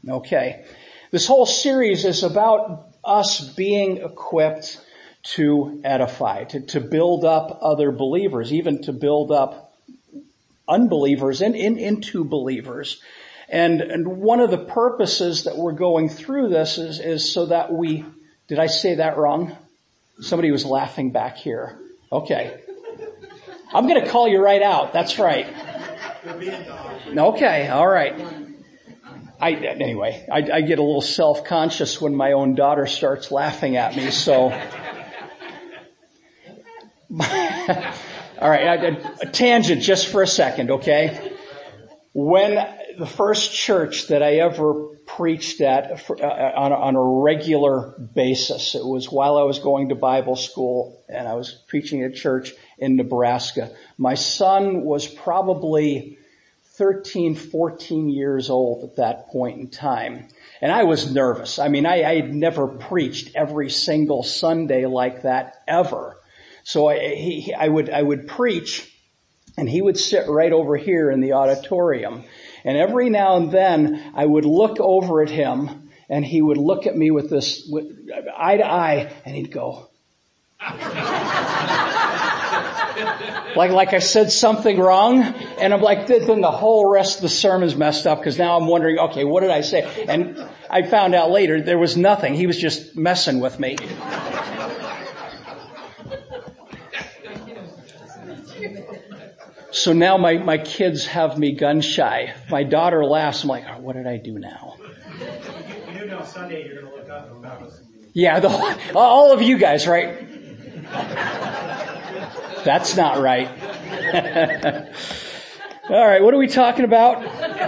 Okay. This whole series is about us being equipped to edify, to build up other believers, even to build up unbelievers into believers. And one of the purposes that we're going through this is so that did I say that wrong? Somebody was laughing back here. Okay. I'm going to call you right out. That's right. Okay. All right. I get a little self-conscious when my own daughter starts laughing at me, so. All right, a tangent just for a second, okay? When the first church that I ever preached at on a regular basis, it was while I was going to Bible school, and I was preaching at church in Nebraska. My son was probably 13, 14 years old at that point in time. And I was nervous. I mean, I had never preached every single Sunday like that ever. So I would preach, and he would sit right over here in the auditorium. And every now and then I would look over at him, and he would look at me with eye to eye, and he'd go, like I said something wrong, and I'm like, then the whole rest of the sermon's messed up, because now I'm wondering, okay, what did I say? And I found out later there was nothing. He was just messing with me. So now my kids have me gun shy. My daughter laughs. I'm like, oh, what did I do now? You do know Sunday you're going to look up and about us. Yeah, all of you guys, right? That's not right. All right, what are we talking about?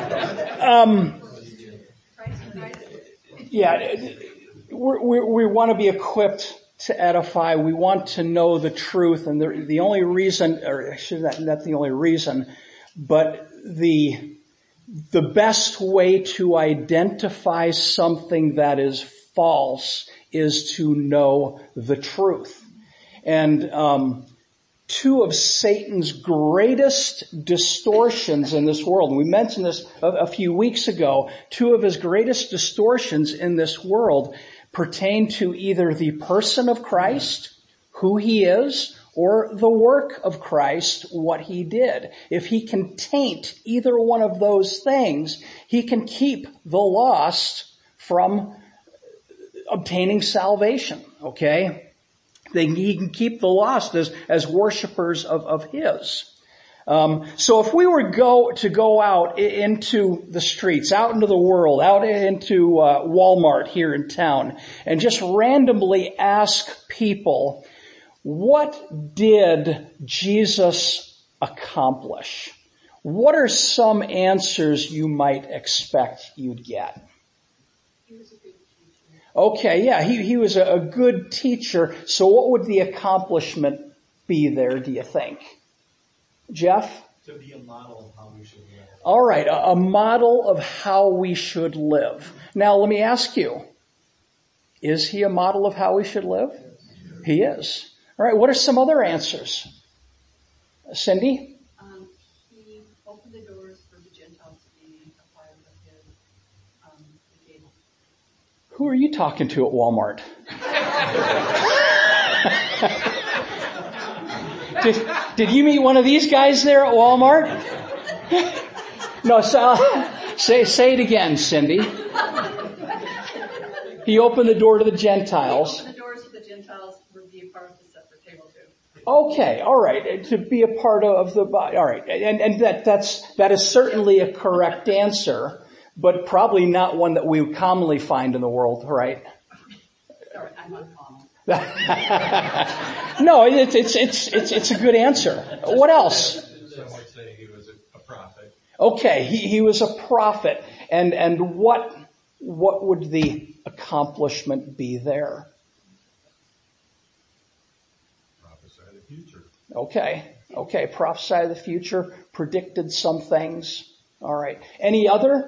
We want to be equipped to edify. We want to know the truth, and the only reason, or actually not the only reason, but the best way to identify something that is false is to know the truth. And two of Satan's greatest distortions in this world, and we mentioned this a few weeks ago, two of his greatest distortions in this world pertain to either the person of Christ, who he is, or the work of Christ, what he did. If he can taint either one of those things, he can keep the lost from obtaining salvation, okay? He can keep the lost as worshipers of his. So if we were to go out into the streets, out into the world, out into Walmart here in town, and just randomly ask people, what did Jesus accomplish? What are some answers you might expect you'd get? He was a good teacher. Okay, yeah, he was a good teacher. So what would the accomplishment be there, do you think? Jeff? To be a model of how we should live. All right, a model of how we should live. Now, let me ask you, is he a model of how we should live? He is. All right, what are some other answers? Cindy? He opened the doors for the Gentiles to be a part of his table. Who are you talking to at Walmart? Did you meet one of these guys there at Walmart? No, say it again, Cindy. He opened the door to the Gentiles. He opened the doors to the Gentiles would be a part of the separate table too. Okay, all right. To be a part of the body. All right. And that is certainly a correct answer, but probably not one that we commonly find in the world, right? Sorry, I'm uncommon. No, it's a good answer. What else? Some might say he was a prophet. Okay, he was a prophet. And what would the accomplishment be there? Prophesy the future. Okay, prophesy the future, predicted some things. All right. Any other?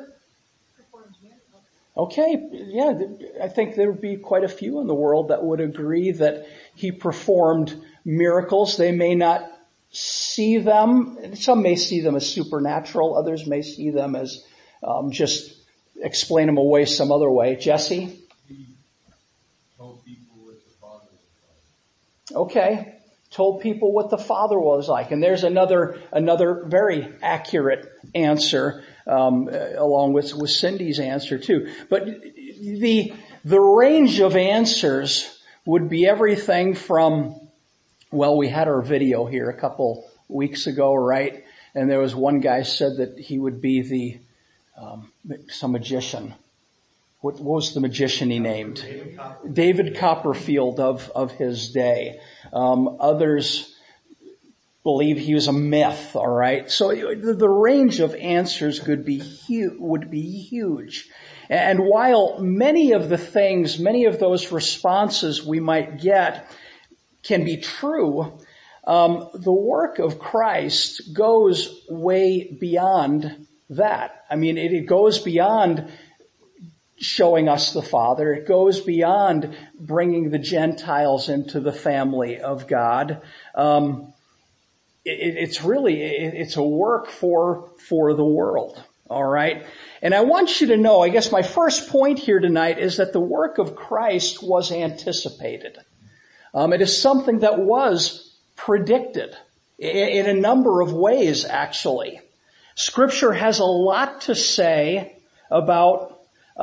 Okay, yeah, I think there would be quite a few in the world that would agree that he performed miracles. They may not see them. Some may see them as supernatural. Others may see them as just explain them away some other way. Jesse? He told people what the Father was like. Okay. Told people what the Father was like. And there's another very accurate answer, along with Cindy's answer too. But the range of answers would be everything from, well, we had our video here a couple weeks ago, right? And there was one guy said that he would be some magician. What was the magician he named? David Copperfield of his day. Others believe he was a myth, all right? So the range of answers would be huge. And while many of those responses we might get can be true, the work of Christ goes way beyond that. I mean, it goes beyond showing us the Father. It goes beyond bringing the Gentiles into the family of God. It's a work for the world. All right. And I want you to know, I guess my first point here tonight is that the work of Christ was anticipated. It is something that was predicted in a number of ways, actually. Scripture has a lot to say about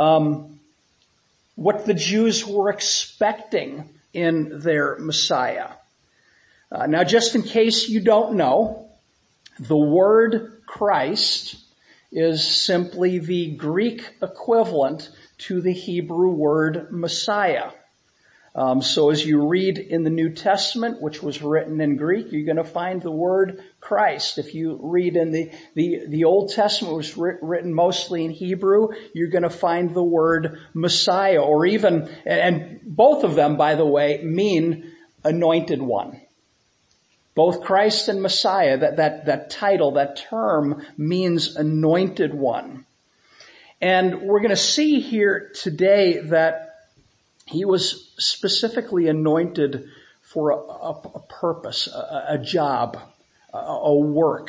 what the Jews were expecting in their Messiah. Now, just in case you don't know, the word Christ is simply the Greek equivalent to the Hebrew word Messiah. So as you read in the New Testament, which was written in Greek, you're going to find the word Christ. If you read in the Old Testament, which was written mostly in Hebrew, you're going to find the word Messiah, or even, and both of them, by the way, mean anointed one. Both Christ and Messiah, that title, that term means anointed one. And we're going to see here today that he was specifically anointed for a purpose, a job, a work.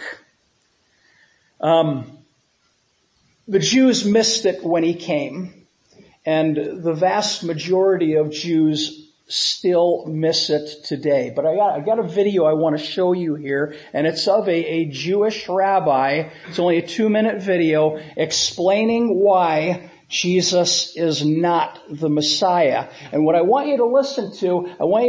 The Jews missed it when he came, and the vast majority of Jews still miss it today. But I got a video I want to show you here, and it's of a Jewish rabbi. It's only a 2-minute video explaining why Jesus is not the Messiah. And what I want you to listen to,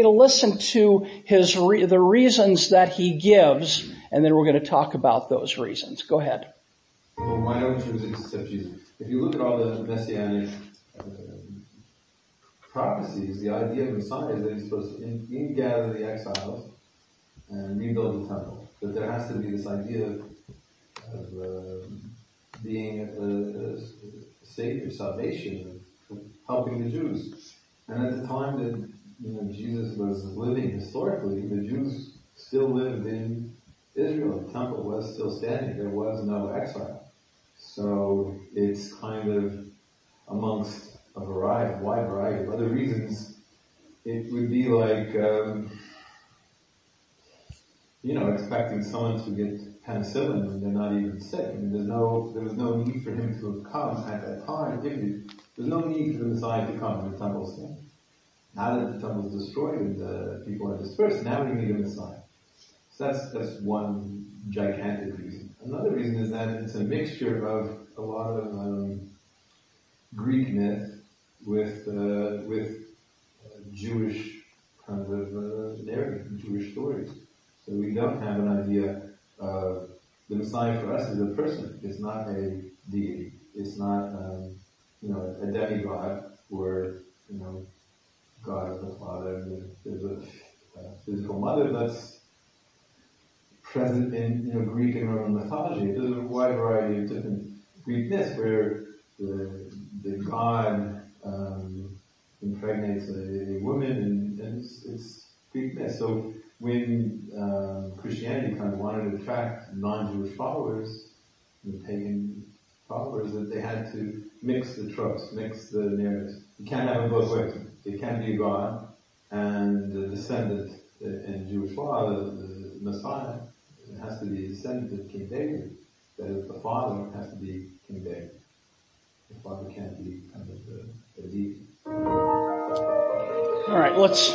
the reasons that he gives, and then we're going to talk about those reasons. Go ahead. Well, why don't Jews accept Jesus? If you look at all the messianic prophecies, the idea of Messiah is that he's supposed to ingather the exiles and rebuild the temple. That there has to be this idea of being a savior, salvation, of helping the Jews. And at the time that Jesus was living historically, the Jews still lived in Israel. The temple was still standing. There was no exile. So it's kind of amongst a wide variety of other reasons. It would be like, expecting someone to get penicillin when they're not even sick. I mean, there was no need for him to have come at that time. There's no need for the Messiah to come when the temple's standing. Now that the temple's destroyed and the people are dispersed, now we need a Messiah. So that's one gigantic reason. Another reason is that it's a mixture of a lot of Greek myth with Jewish kind of narrative, Jewish stories. So we don't have an idea of the Messiah for us is a person. It's not a deity. It's not a demigod or God as the Father. There's a physical mother that's present in Greek and Roman mythology. There's a wide variety of different Greek myths where the god impregnates a woman, and it's Greek myth. So when Christianity kind of wanted to attract non-Jewish followers, pagan followers, that they had to mix the tropes, mix the narratives. You can't have them both ways. It can't be a god and the descendant in Jewish law, the Messiah. It has to be a descendant of King David. That is, the father has to be King David. the Father can't be kind of the deity. All right, let's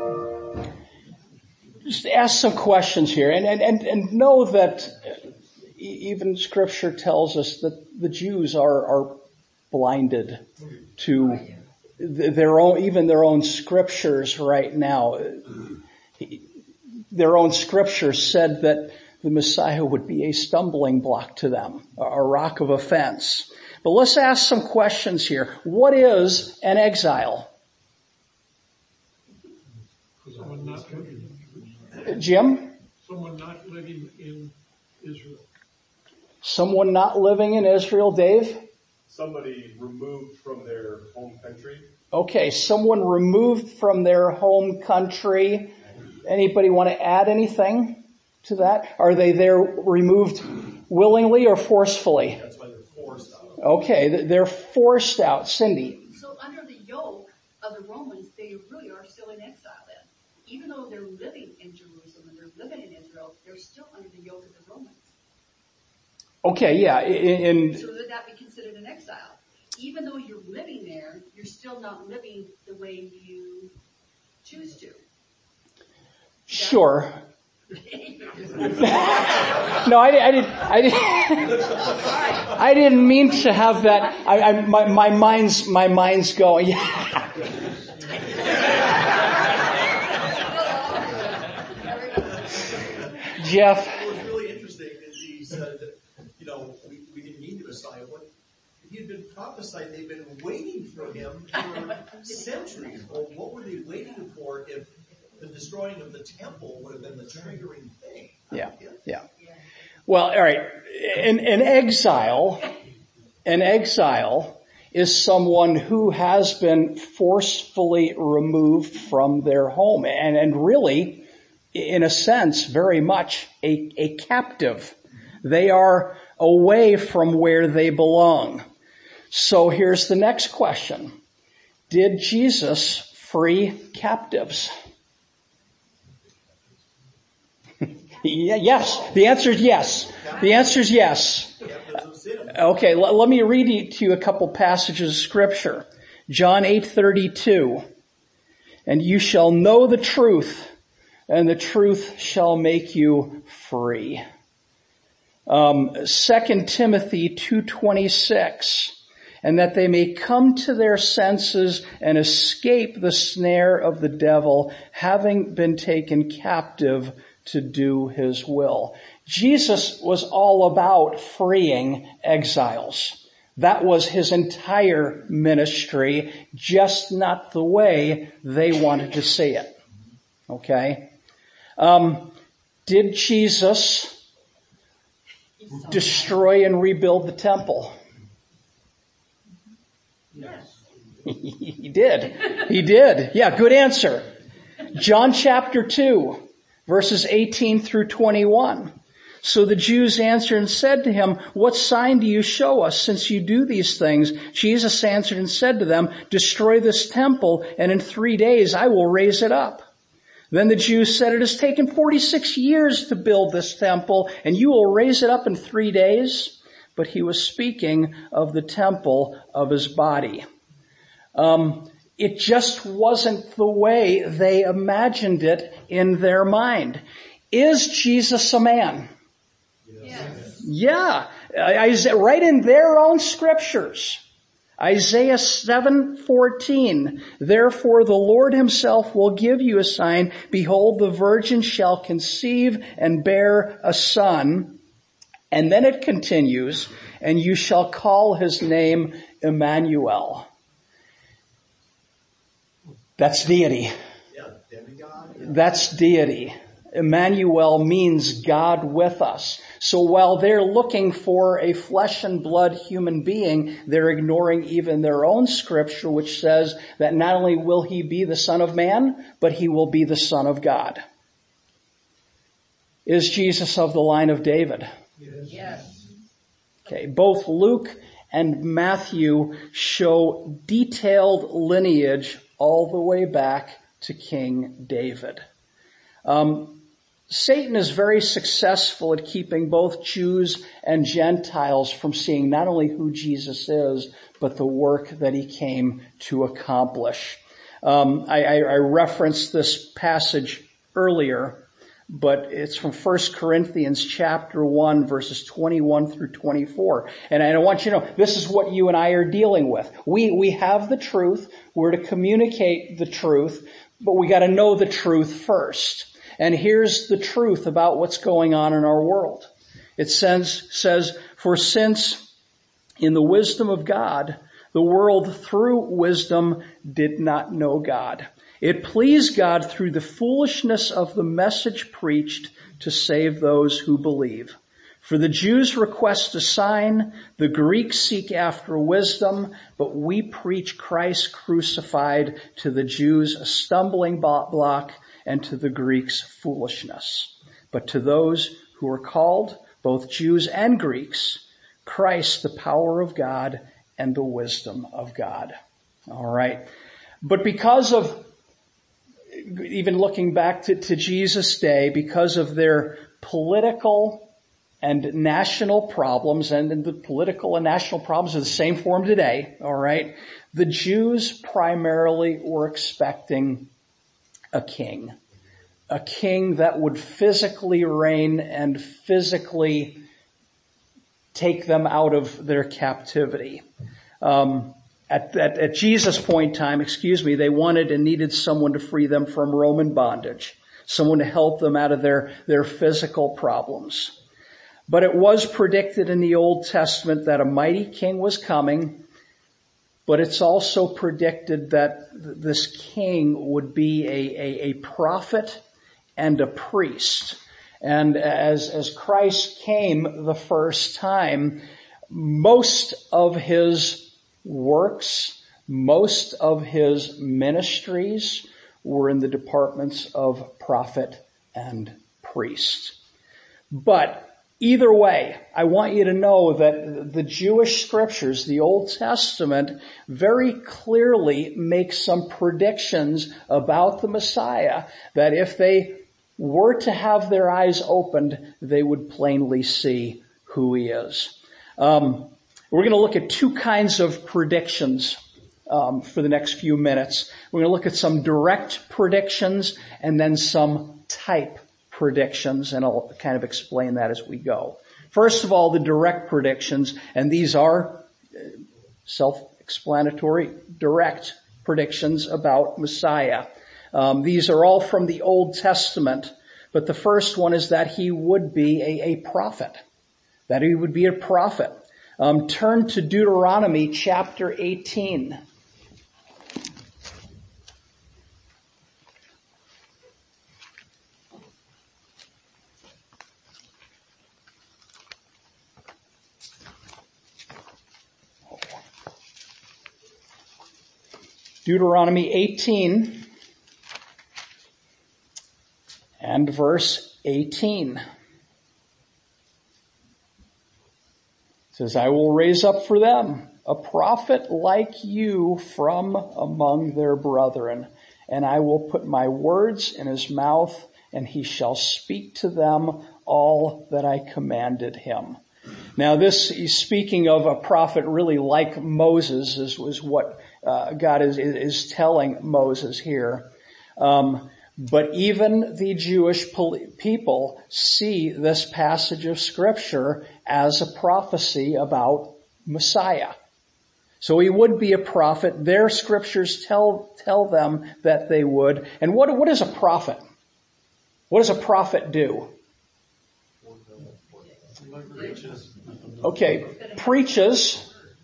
just ask some questions here, and know that even Scripture tells us that the Jews are blinded to their own scriptures right now. Their own scriptures said that the Messiah would be a stumbling block to them, a rock of offense. But let's ask some questions here. What is an exile? Someone not living Jim? Someone not living in Israel. Someone not living in Israel. Dave? Somebody removed from their home country. Okay, someone removed from their home country. Anybody want to add anything to that? Are they there removed willingly or forcefully? That's why they're forced out. Okay, they're forced out. Cindy? So under the yoke of the Romans, they really are still in exile then. Even though they're living in Jerusalem and they're living in Israel, they're still under the yoke of the Romans. Okay, yeah. So would that be considered an exile? Even though you're living there, you're still not living the way you choose to. Sure. No, I didn't mean to have that. My mind's going. Yeah. Jeff. What was really interesting is he said that, we didn't need the Messiah. What he had been prophesied, they've been waiting for him for centuries. Well, what were they waiting for if the destroying of the temple would have been the triggering thing? Yeah. Well, all right. An exile is someone who has been forcefully removed from their home and really, in a sense, very much a captive. They are away from where they belong. So here's the next question. Did Jesus free captives? Yes. The answer is yes. The answer is yes. Okay, let me read to you a couple passages of Scripture. John 8:32. And you shall know the truth, and the truth shall make you free. 2 Timothy 2:26. And that they may come to their senses and escape the snare of the devil, having been taken captive to do his will. Jesus was all about freeing exiles. That was his entire ministry, just not the way they wanted to see it. Okay? Did Jesus destroy and rebuild the temple? Yes. He did. He did. Yeah, good answer. John chapter 2, verses 18 through 21. So the Jews answered and said to him, what sign do you show us since you do these things? Jesus answered and said to them, destroy this temple, and in 3 days I will raise it up. Then the Jews said, it has taken 46 years to build this temple, and you will raise it up in 3 days? But he was speaking of the temple of his body. It just wasn't the way they imagined it in their mind. Is Jesus a man? Yes. Yeah. Right in their own scriptures. Isaiah 7:14. Therefore the Lord himself will give you a sign. Behold, the virgin shall conceive and bear a son. And then it continues, and you shall call his name Emmanuel. That's deity. Yeah, demigod. That's deity. Emmanuel means God with us. So while they're looking for a flesh and blood human being, they're ignoring even their own scripture, which says that not only will he be the Son of Man, but he will be the Son of God. Is Jesus of the line of David? Yes. Okay, both Luke and Matthew show detailed lineage all the way back to King David. Satan is very successful at keeping both Jews and Gentiles from seeing not only who Jesus is, but the work that he came to accomplish. I referenced this passage earlier, but it's from 1 Corinthians chapter 1, verses 21 through 24. And I want you to know, this is what you and I are dealing with. We have the truth. We're to communicate the truth, but we got to know the truth first. And here's the truth about what's going on in our world. It says, for since in the wisdom of God, the world through wisdom did not know God. It pleased God through the foolishness of the message preached to save those who believe. For the Jews request a sign, the Greeks seek after wisdom, but we preach Christ crucified, to the Jews a stumbling block, and to the Greeks foolishness. But to those who are called, both Jews and Greeks, Christ the power of God and the wisdom of God. All right. But because of, even looking back to Jesus' day, because of their political and national problems, and the political and national problems are the same form today, all right, the Jews primarily were expecting a king that would physically reign and physically take them out of their captivity. At Jesus' point in time, they wanted and needed someone to free them from Roman bondage, someone to help them out of their physical problems. But it was predicted in the Old Testament that a mighty king was coming, but it's also predicted that this king would be a prophet and a priest. And as Christ came the first time, most of his works, most of his ministries were in the departments of prophet and priest. But either way, I want you to know that the Jewish scriptures, the Old Testament, very clearly make some predictions about the Messiah, that if they were to have their eyes opened, they would plainly see who he is. We're going to look at two kinds of predictions for the next few minutes. We're going to look at some direct predictions and then some type predictions, and I'll kind of explain that as we go. First of all, the direct predictions, and these are self-explanatory, direct predictions about Messiah. These are all from the Old Testament, but the first one is that he would be a prophet. That he would be a prophet. Turn to Deuteronomy chapter 18. Deuteronomy 18 and verse 18. It says, I will raise up for them a prophet like you from among their brethren, and I will put my words in his mouth, and he shall speak to them all that I commanded him. Now this, he's speaking of a prophet really like Moses, is what God is telling Moses here. But even the Jewish people see this passage of Scripture as a prophecy about Messiah. So he would be a prophet. Their Scriptures tell them that they would. And what is a prophet? What does a prophet do? Okay, preaches.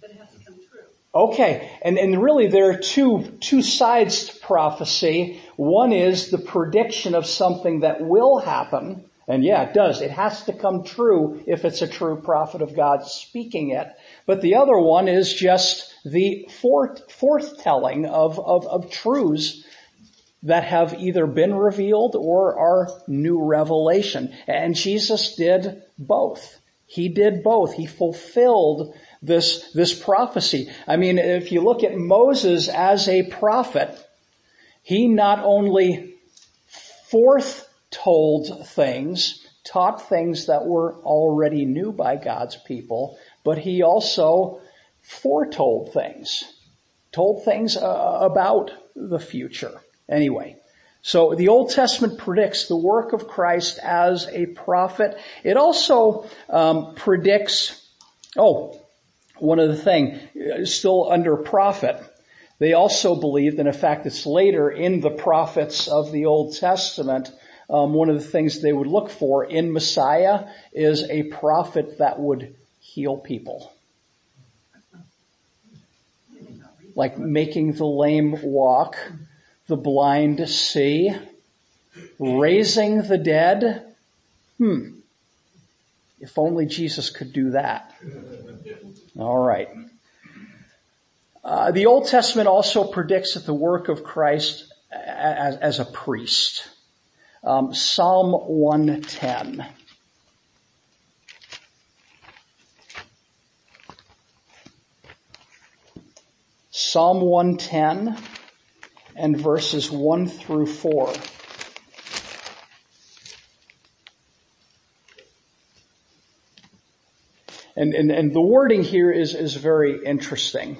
Okay, and really there are two sides to prophecy. One is the prediction of something that will happen. And yeah, it does. It has to come true if it's a true prophet of God speaking it. But the other one is just the forthtelling of truths that have either been revealed or are new revelation. And Jesus did both. He did both. He fulfilled this prophecy. I mean, if you look at Moses as a prophet, he not only told things, taught things that were already knew by God's people, but he also foretold things, told things about the future. Anyway, so the Old Testament predicts the work of Christ as a prophet. It also predicts, one other thing, still under prophet, they also believed, and in fact it's later in the prophets of the Old Testament, one of the things they would look for in Messiah is a prophet that would heal people. Like making the lame walk, the blind see, raising the dead. If only Jesus could do that. All right. The Old Testament also predicts that the work of Christ as a priest. Psalm 110. Psalm 110 and verses 1 through 4. And the wording here is very interesting.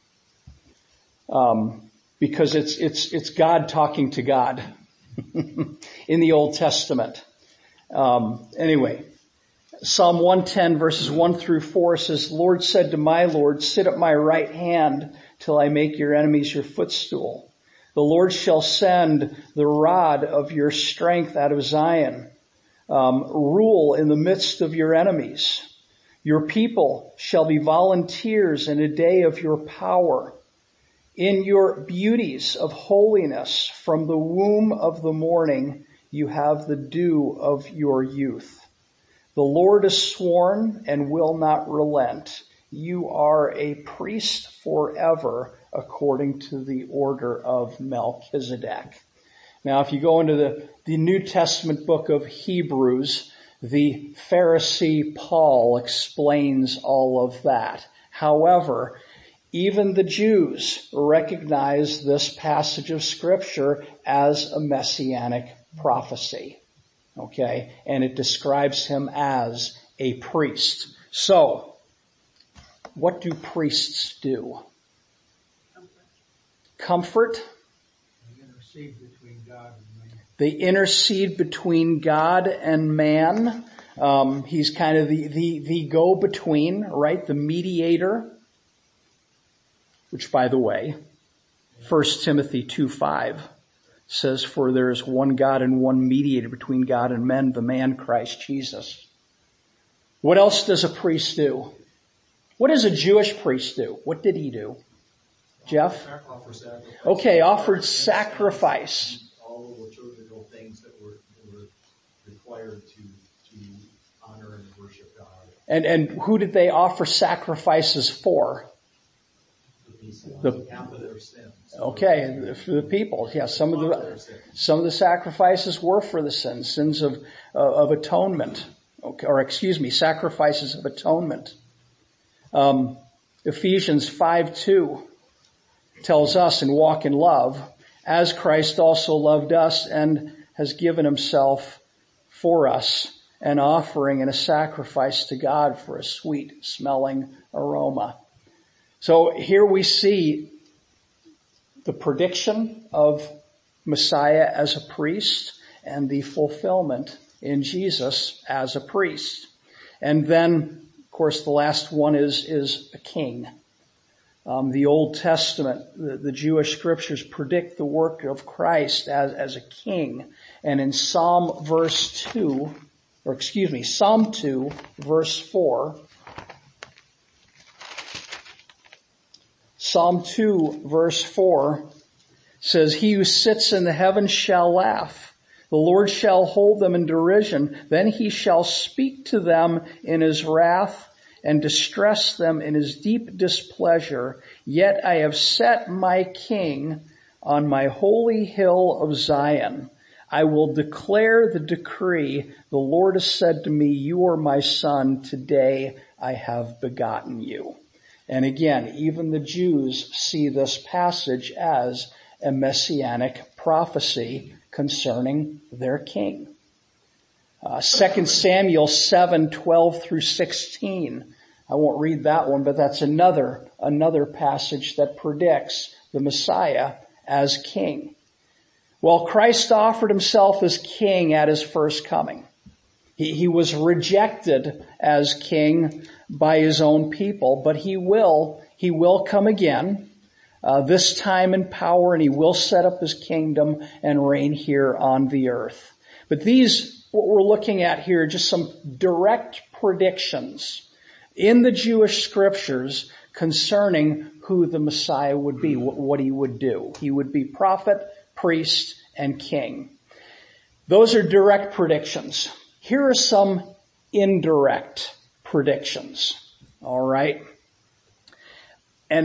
Because it's God talking to God in the Old Testament. Anyway, Psalm 110 verses 1 through 4 says, Lord said to my Lord, sit at my right hand till I make your enemies your footstool. The Lord shall send the rod of your strength out of Zion. Rule in the midst of your enemies. Your people shall be volunteers in a day of your power. In your beauties of holiness, from the womb of the morning, you have the dew of your youth. The Lord has sworn and will not relent. You are a priest forever, according to the order of Melchizedek. Now, if you go into the New Testament book of Hebrews, the Pharisee Paul explains all of that. However, even the Jews recognize this passage of Scripture as a messianic prophecy. Okay? And it describes him as a priest. So, what do priests do? Comfort. They intercede between God and man. He's kind of the go-between, right? The mediator. Which, by the way, 1 Timothy 2:5 says, for there is one God and one mediator between God and men, the man Christ Jesus. What else does a priest do? What does a Jewish priest do? What did he do? Jeff? Offer sacrifice. Okay, offered sacrifice. All the liturgical things that were required to honor and worship God. And who did they offer sacrifices for? Half of their sins. Okay, for the people. Yeah, some of the sacrifices were for the sins of atonement. Okay, or sacrifices of atonement. Ephesians 5:2 tells us, and walk in love, as Christ also loved us and has given himself for us, an offering and a sacrifice to God for a sweet smelling aroma. So here we see the prediction of Messiah as a priest and the fulfillment in Jesus as a priest. And then, of course, the last one is a king. The Old Testament, the Jewish scriptures predict the work of Christ as a king. And in Psalm 2, verse 4, Psalm 2, verse 4 says, he who sits in the heavens shall laugh. The Lord shall hold them in derision. Then he shall speak to them in his wrath and distress them in his deep displeasure. Yet I have set my king on my holy hill of Zion. I will declare the decree. The Lord has said to me, you are my son. Today I have begotten you. And again, even the Jews see this passage as a messianic prophecy concerning their king. 2 Samuel 7:12 through 16. I won't read that one, but that's another passage that predicts the Messiah as king. Well, Christ offered himself as king at his first coming. He was rejected as king by his own people, but he will come again, this time in power, and he will set up his kingdom and reign here on the earth. But what we're looking at here, just some direct predictions in the Jewish scriptures concerning who the Messiah would be, what he would do. He would be prophet, priest, and king. Those are direct predictions. Here are some indirect predictions. All right. And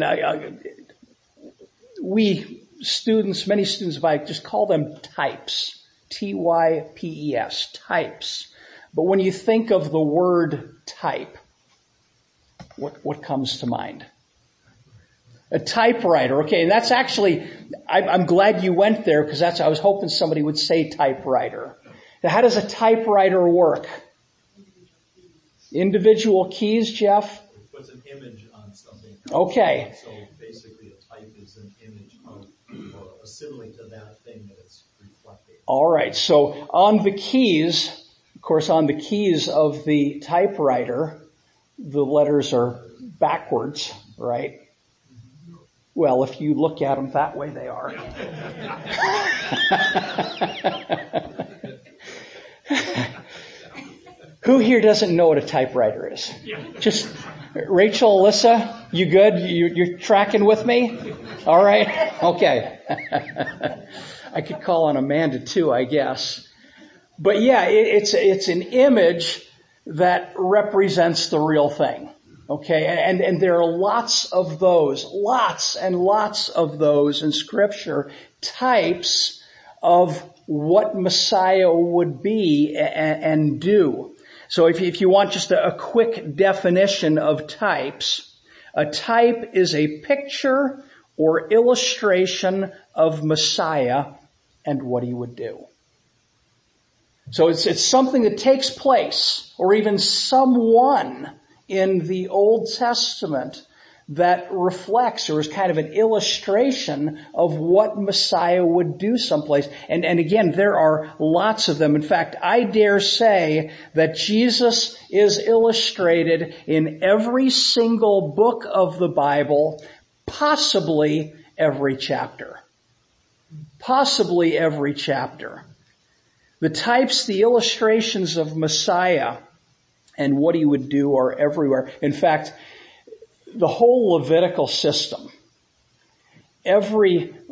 many students, I just call them types. T-Y-P-E-S, types. But when you think of the word type, what comes to mind? A typewriter. Okay, and that's actually, I'm glad you went there because I was hoping somebody would say typewriter. Now, how does a typewriter work? Individual keys, Jeff? It puts an image on something. Okay. So basically a type is an image of, or a simile to that thing that it's reflecting. All right, so on the keys, of course on the keys of the typewriter, the letters are backwards, right? Well, if you look at them that way, they are. Who here doesn't know what a typewriter is? Just Rachel, Alyssa, you good? You're tracking with me? All right. Okay. I could call on Amanda too, I guess. But yeah, it's an image that represents the real thing. Okay. And there are lots and lots of those in Scripture, types of what Messiah would be and do. So if you want just a quick definition of types, a type is a picture or illustration of Messiah and what he would do. So it's something that takes place, or even someone in the Old Testament that reflects or is kind of an illustration of what Messiah would do someplace. And again, there are lots of them. In fact, I dare say that Jesus is illustrated in every single book of the Bible, possibly every chapter. Possibly every chapter. The types, the illustrations of Messiah and what he would do are everywhere. In fact, the whole Levitical system, every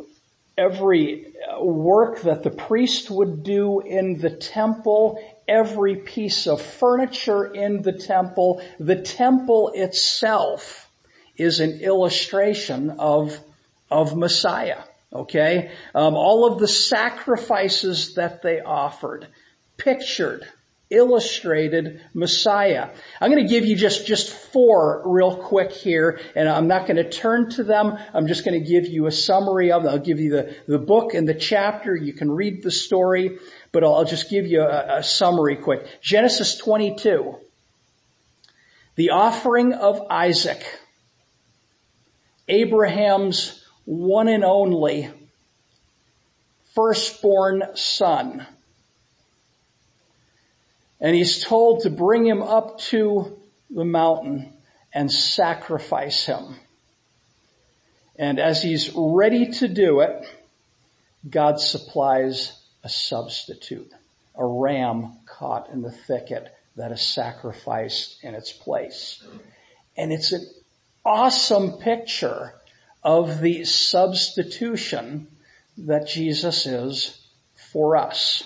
work that the priest would do in the temple, every piece of furniture in the temple itself is an illustration of Messiah. Okay? All of the sacrifices that they offered, pictured, illustrated Messiah. I'm going to give you just 4 real quick here, and I'm not going to turn to them. I'm just going to give you a summary of them. I'll give you the book and the chapter. You can read the story, but I'll just give you a summary quick. Genesis 22. The offering of Isaac, Abraham's one and only firstborn son. And he's told to bring him up to the mountain and sacrifice him. And as he's ready to do it, God supplies a substitute, a ram caught in the thicket that is sacrificed in its place. And it's an awesome picture of the substitution that Jesus is for us.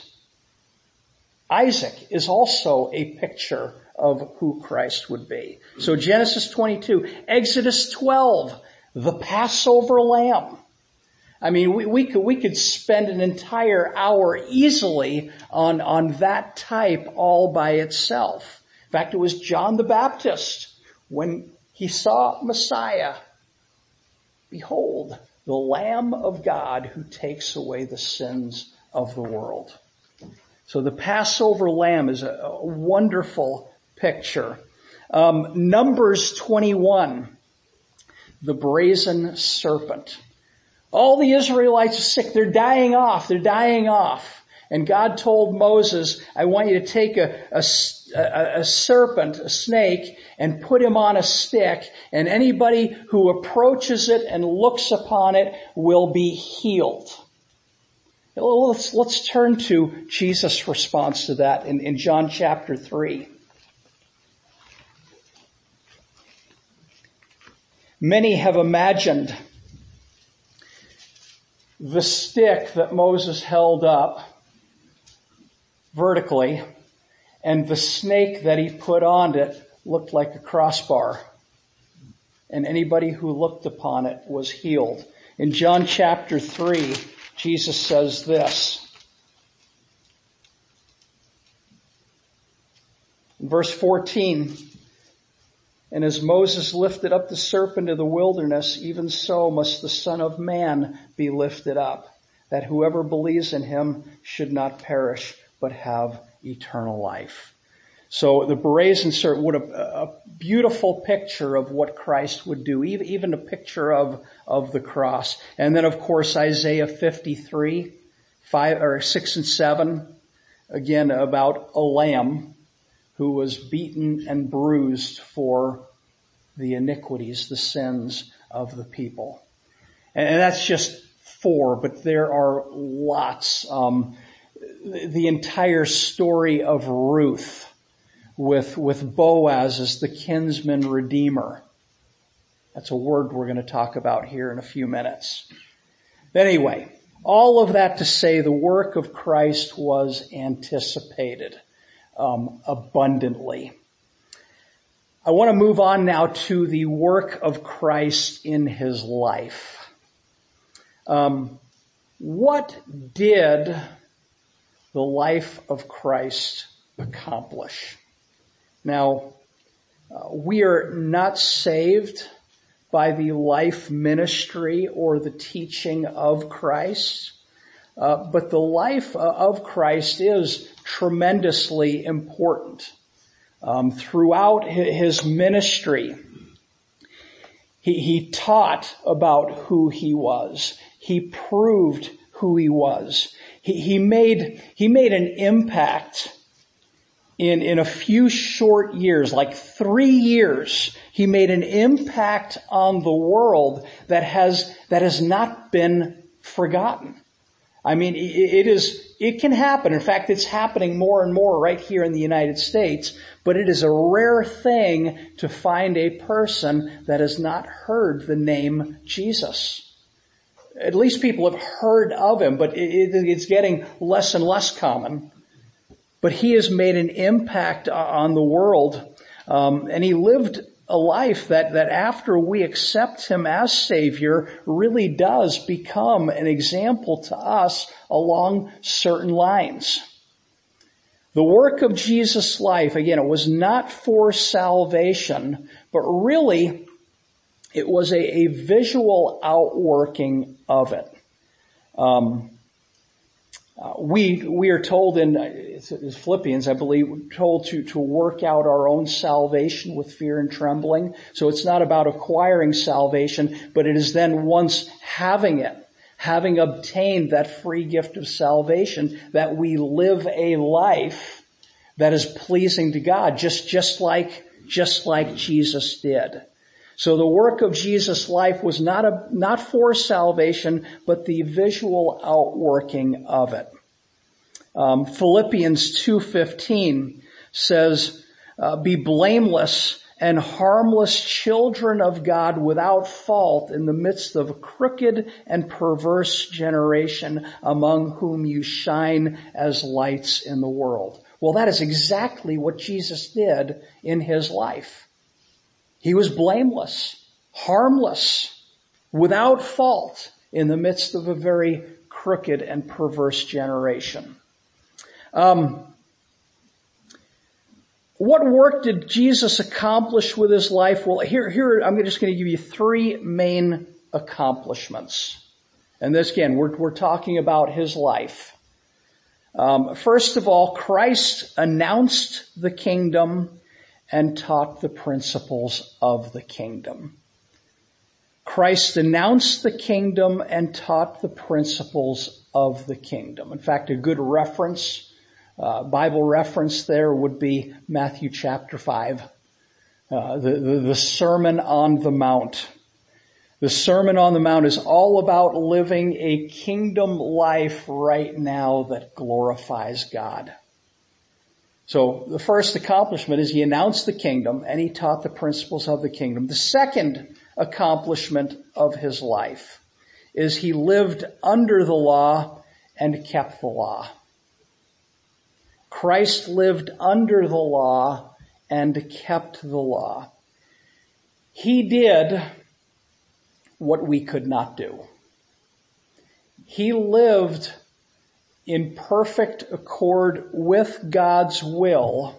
Isaac is also a picture of who Christ would be. So Genesis 22, Exodus 12, the Passover lamb. I mean, we could spend an entire hour easily on that type all by itself. In fact, it was John the Baptist when he saw Messiah. Behold, the Lamb of God who takes away the sins of the world. So the Passover lamb is a wonderful picture. Numbers 21, the brazen serpent. All the Israelites are sick. They're dying off. And God told Moses, I want you to take a serpent, a snake, and put him on a stick, and anybody who approaches it and looks upon it will be healed. Let's turn to Jesus' response to that in John chapter 3. Many have imagined the stick that Moses held up vertically, and the snake that he put on it looked like a crossbar. And anybody who looked upon it was healed. In John chapter 3, Jesus says this. In verse 14, and as Moses lifted up the serpent of the wilderness, even so must the Son of Man be lifted up, that whoever believes in him should not perish, but have eternal life. So the brazen serpent, what a beautiful picture of what Christ would do, even a picture of the cross. And then of course Isaiah 53, 6 and 7, again about a lamb who was beaten and bruised for the iniquities, the sins of the people. And that's just 4, but there are lots. The entire story of Ruth with Boaz as the kinsman redeemer. That's a word we're going to talk about here in a few minutes. Anyway, all of that to say the work of Christ was anticipated abundantly. I want to move on now to the work of Christ in his life. What did the life of Christ accomplish? Now, we are not saved by the life ministry or the teaching of Christ, but the life of Christ is tremendously important. Throughout his ministry, he taught about who he was. He proved who he was. He made an impact in a few short years, like 3 years. He made an impact on the world that has not been forgotten. I mean, it can happen. In fact, it's happening more and more right here in the United States, but it is a rare thing to find a person that has not heard the name Jesus. At least people have heard of him, but it's getting less and less common. But he has made an impact on the world, and he lived a life that after we accept him as Savior really does become an example to us along certain lines. The work of Jesus' life, again, it was not for salvation, but really it was a visual outworking of it. We are told in Philippians, I believe, told to work out our own salvation with fear and trembling. So it's not about acquiring salvation, but it is then once having it, having obtained that free gift of salvation, that we live a life that is pleasing to God, just like Jesus did. So the work of Jesus' life was not for salvation, but the visual outworking of it. Philippians 2:15 says, be blameless and harmless children of God without fault in the midst of a crooked and perverse generation among whom you shine as lights in the world. Well, that is exactly what Jesus did in his life. He was blameless, harmless, without fault in the midst of a very crooked and perverse generation. What work did Jesus accomplish with his life? Well, here I'm just going to give you 3 main accomplishments. And this again, we're talking about his life. First of all, Christ announced the kingdom and taught the principles of the kingdom. Christ announced the kingdom and taught the principles of the kingdom. In fact, a good reference, Bible reference there would be Matthew chapter 5, the Sermon on the Mount. The Sermon on the Mount is all about living a kingdom life right now that glorifies God. So the first accomplishment is he announced the kingdom and he taught the principles of the kingdom. The second accomplishment of his life is he lived under the law and kept the law. Christ lived under the law and kept the law. He did what we could not do. He lived in perfect accord with God's will,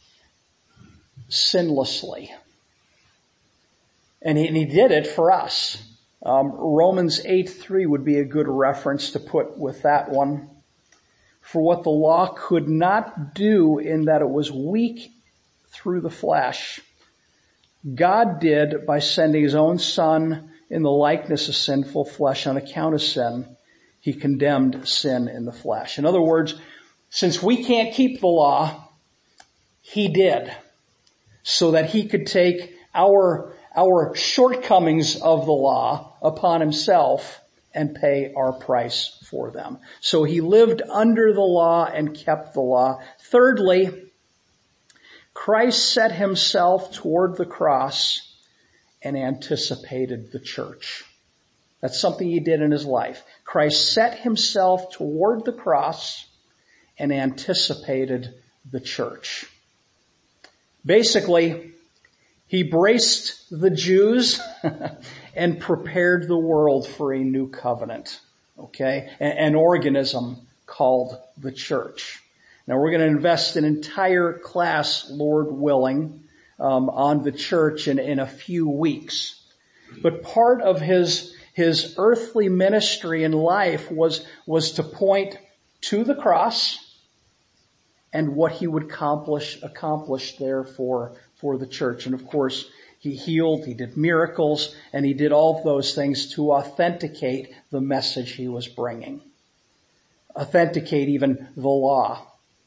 sinlessly. And he did it for us. Romans 8:3 would be a good reference to put with that one. For what the law could not do in that it was weak through the flesh, God did by sending his own Son in the likeness of sinful flesh on account of sin. He condemned sin in the flesh. In other words, since we can't keep the law, he did, so that he could take our shortcomings of the law upon himself and pay our price for them. So he lived under the law and kept the law. Thirdly, Christ set himself toward the cross and anticipated the church. That's something he did in his life. Christ set himself toward the cross and anticipated the church. Basically, he braced the Jews and prepared the world for a new covenant. Okay? An organism called the church. Now we're going to invest an entire class, Lord willing, on the church in a few weeks. But part of his earthly ministry in life was to point to the cross and what he would accomplish there for the church. And of course, he healed, he did miracles, and he did all of those things to authenticate the message he was bringing. Authenticate even the law.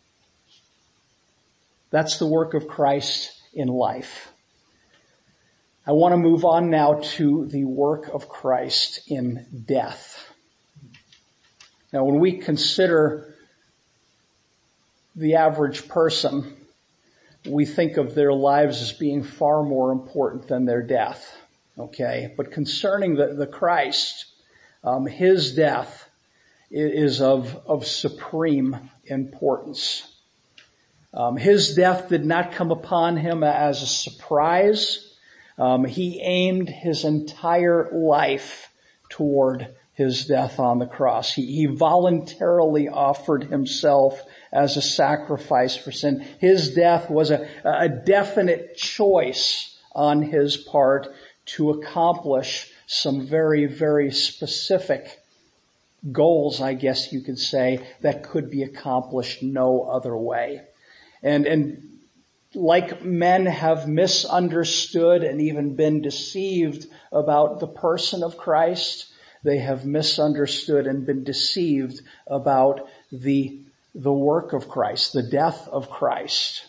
That's the work of Christ in life. I want to move on now to the work of Christ in death. Now, when we consider the average person, we think of their lives as being far more important than their death. Okay? But concerning the Christ, his death is of supreme importance. His death did not come upon him as a surprise. He aimed his entire life toward his death on the cross. He voluntarily offered himself as a sacrifice for sin. His death was a definite choice on his part to accomplish some very, very specific goals, I guess you could say, that could be accomplished no other way. And like men have misunderstood and even been deceived about the person of Christ, they have misunderstood and been deceived about the work of Christ, the death of Christ.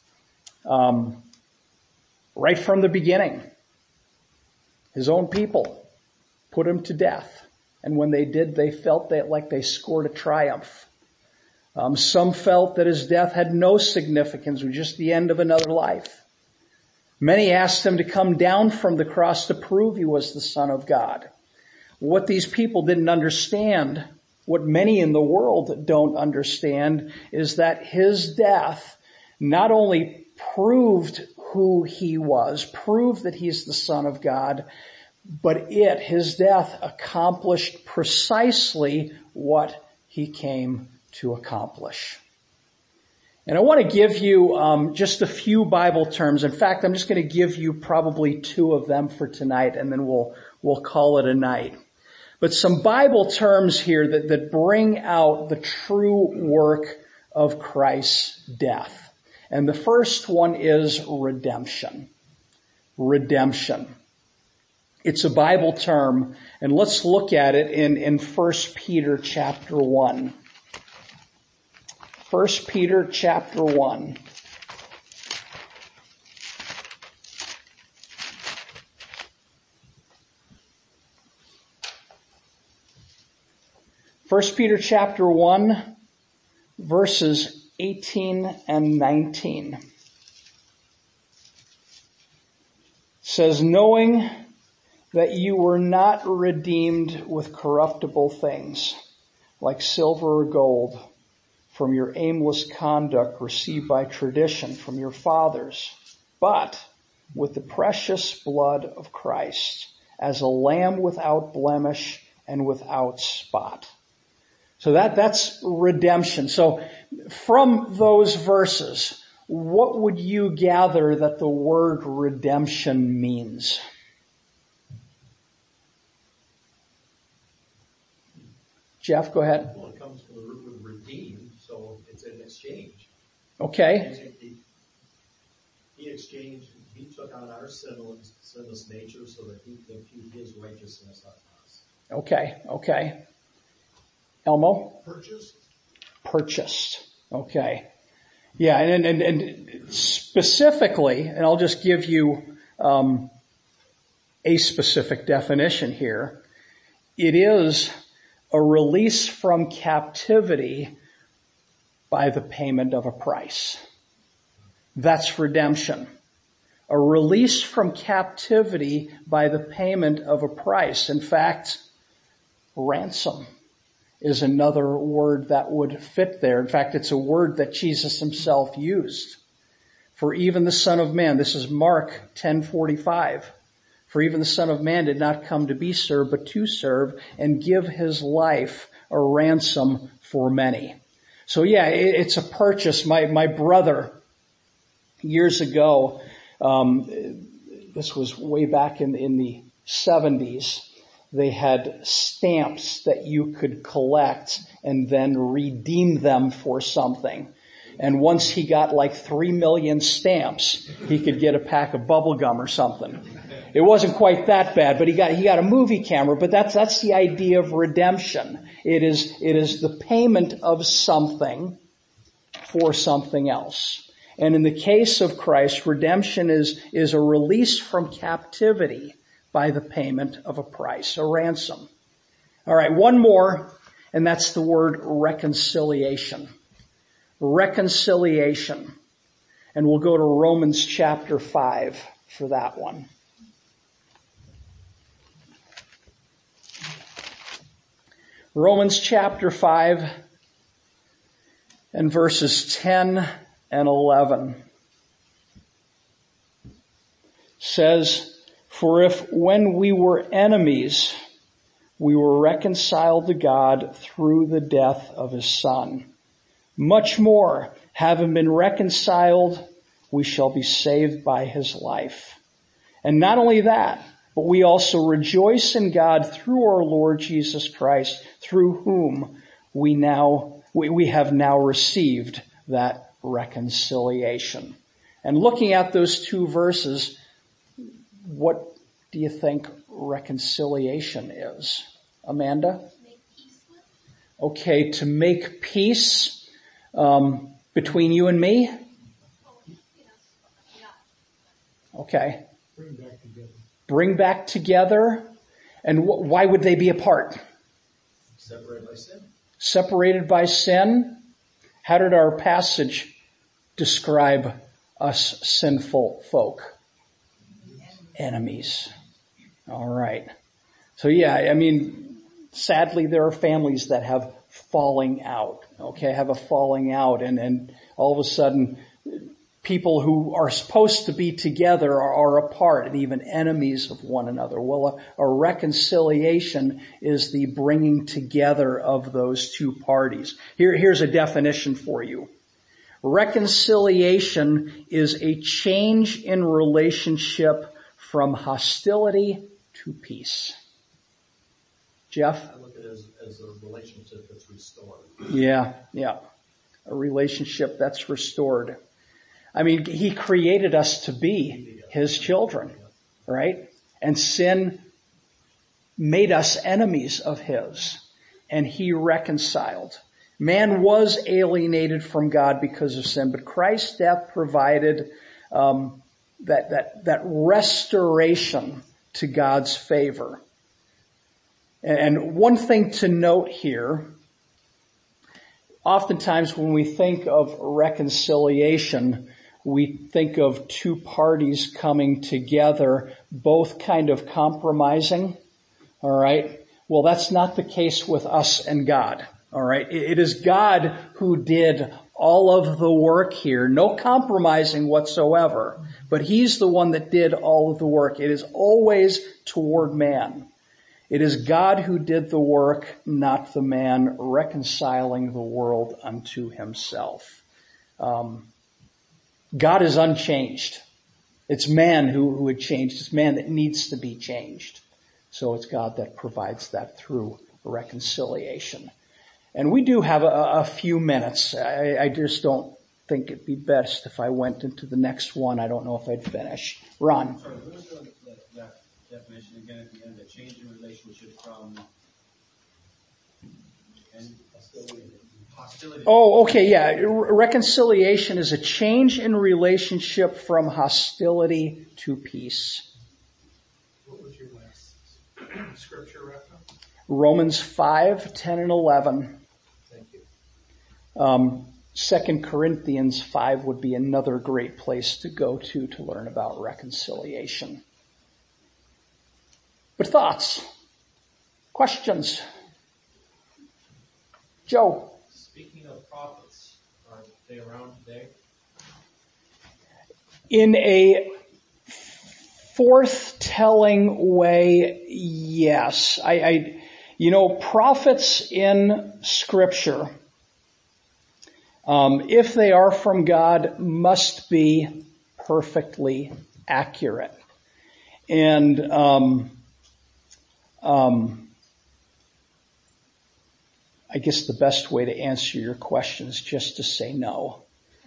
Right from the beginning, his own people put him to death. And when they did, they felt like they scored a triumph. Some felt that his death had no significance, it was just the end of another life. Many asked him to come down from the cross to prove he was the Son of God. What these people didn't understand, what many in the world don't understand, is that his death not only proved who he was, proved that he's the Son of God, but his death accomplished precisely what he came to accomplish. And I want to give you just a few Bible terms. In fact, I'm just going to give you probably two of them for tonight, and then we'll we'll call it a night. But some Bible terms here that bring out the true work of Christ's death. And the first one is redemption. Redemption. It's a Bible term, and let's look at it in 1 Peter chapter 1. 1 Peter chapter 1. First Peter chapter 1, verses 18 and 19. Says, knowing that you were not redeemed with corruptible things, like silver or gold, from your aimless conduct received by tradition from your fathers, but with the precious blood of Christ, as a lamb without blemish and without spot. So that's redemption. So from those verses, what would you gather that the word redemption means? Jeff, go ahead. Well, it comes from the root of redeem, so it's an exchange. Okay. He took on our sinless nature so that he could impute his righteousness on us. Okay. Elmo? Purchased. Okay. Yeah, and specifically, and I'll just give you a specific definition here. It is a release from captivity by the payment of a price. That's redemption. A release from captivity by the payment of a price. In fact, ransom is another word that would fit there. In fact, it's a word that Jesus himself used. For even the Son of Man, this is Mark 10:45. For even the Son of Man did not come to be served, but to serve and give his life a ransom for many. So yeah, it's a purchase. My brother, years ago, this was way back in the 70s, they had stamps that you could collect and then redeem them for something. And once he got like 3 million stamps, he could get a pack of bubble gum or something. It wasn't quite that bad, but he got a movie camera, but that's the idea of redemption. It is the payment of something for something else. And in the case of Christ, redemption is a release from captivity by the payment of a price, a ransom. All right, one more, and that's the word reconciliation. Reconciliation. And we'll go to Romans chapter 5 for that one. Romans chapter 5 and verses 10 and 11 says, for if when we were enemies, we were reconciled to God through the death of his Son, much more, having been reconciled, we shall be saved by his life. And not only that, but we also rejoice in God through our Lord Jesus Christ, through whom we have now received that reconciliation. And looking at those two verses, what do you think reconciliation is? Amanda? Make peace with. Okay, to make peace between you and me? Okay. Bring back together. And why would they be apart? Separated by sin. Separated by sin? How did our passage describe us sinful folk? Enemies. All right. So yeah, I mean, sadly there are families that have falling out, have a falling out, and all of a sudden people who are supposed to be together are apart and even enemies of one another. Well, a reconciliation is the bringing together of those two parties. Here's a definition for you. Reconciliation is a change in relationship from hostility to peace. Jeff? I look at it as a relationship that's restored. Yeah. A relationship that's restored. I mean, he created us to be his children, right? And sin made us enemies of his, and he reconciled. Man was alienated from God because of sin, but Christ's death provided that restoration to God's favor. And one thing to note here, oftentimes when we think of reconciliation, we think of two parties coming together, both kind of compromising. All right. Well, that's not the case with us and God. All right. It is God who did all of the work here. No compromising whatsoever. But he's the one that did all of the work. It is always toward man. It is God who did the work, not the man, reconciling the world unto himself. God is unchanged. It's man who had changed. It's man that needs to be changed. So it's God that provides that through reconciliation. And we do have a few minutes. I just don't think it'd be best if I went into the next one. I don't know if I'd finish. Ron. Sorry, what was that definition again at the end? The change in relationship from hostility. Oh, okay, yeah. Reconciliation is a change in relationship from hostility to peace. What was your last scripture reference? Romans 5, 10 and 11. Thank you. 2 Corinthians 5 would be another great place to go to learn about reconciliation. But thoughts? Questions? Joe? Speaking of prophets, are they around today? In a forth-telling way, yes. Prophets in Scripture, if they are from God, must be perfectly accurate. And I guess the best way to answer your question is just to say no.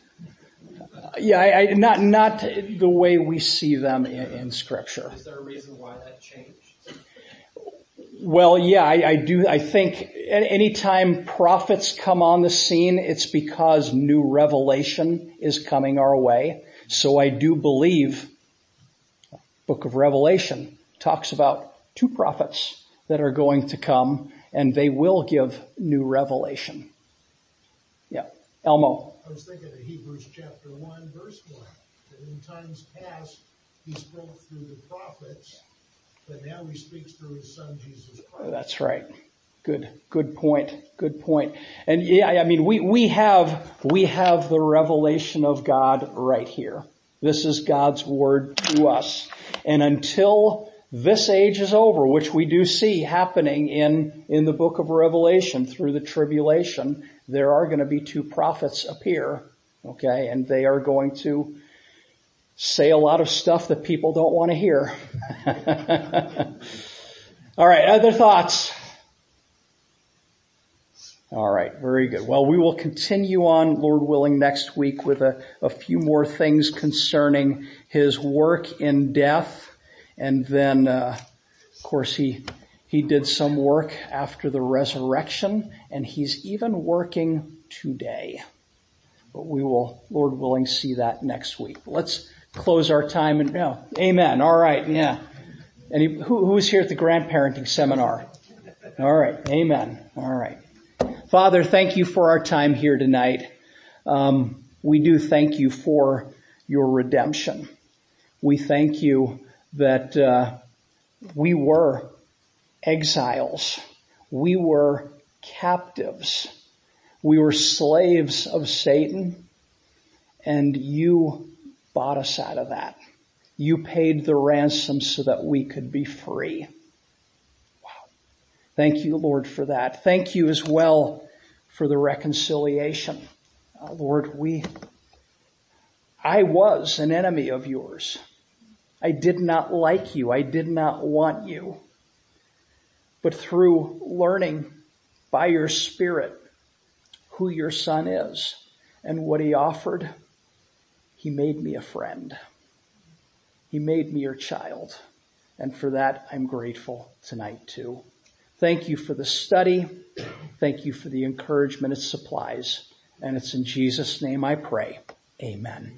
Not the way we see them in Scripture. Is there a reason why that changed? Well, yeah, I do. I think anytime prophets come on the scene, it's because new revelation is coming our way. So I do believe Book of Revelation talks about two prophets that are going to come, and they will give new revelation. Yeah. Elmo. I was thinking of Hebrews chapter 1, verse 1. That in times past, he spoke through the prophets, but now he speaks through his son, Jesus Christ. That's right. Good point. And yeah, we have the revelation of God right here. This is God's word to us. And until this age is over, which we do see happening in the book of Revelation through the tribulation, there are going to be two prophets appear, okay, and they are going to say a lot of stuff that people don't want to hear. All right, other thoughts? All right, very good. Well, we will continue on, Lord willing, next week with a few more things concerning his work in death. And then, of course, he did some work after the resurrection, and he's even working today. But we will, Lord willing, see that next week. Let's close our time and amen. All right, yeah. And who's here at the grandparenting seminar? All right, amen. All right. Father, thank you for our time here tonight. We do thank you for your redemption. We thank you that we were exiles. We were captives. We were slaves of Satan, and you bought us out of that. You paid the ransom so that we could be free. Wow. Thank you, Lord, for that. Thank you as well for the reconciliation. Lord, I was an enemy of yours. I did not like you. I did not want you. But through learning by your Spirit who your Son is and what he offered, he made me a friend. He made me your child. And for that, I'm grateful tonight too. Thank you for the study. Thank you for the encouragement it supplies. And it's in Jesus' name I pray. Amen.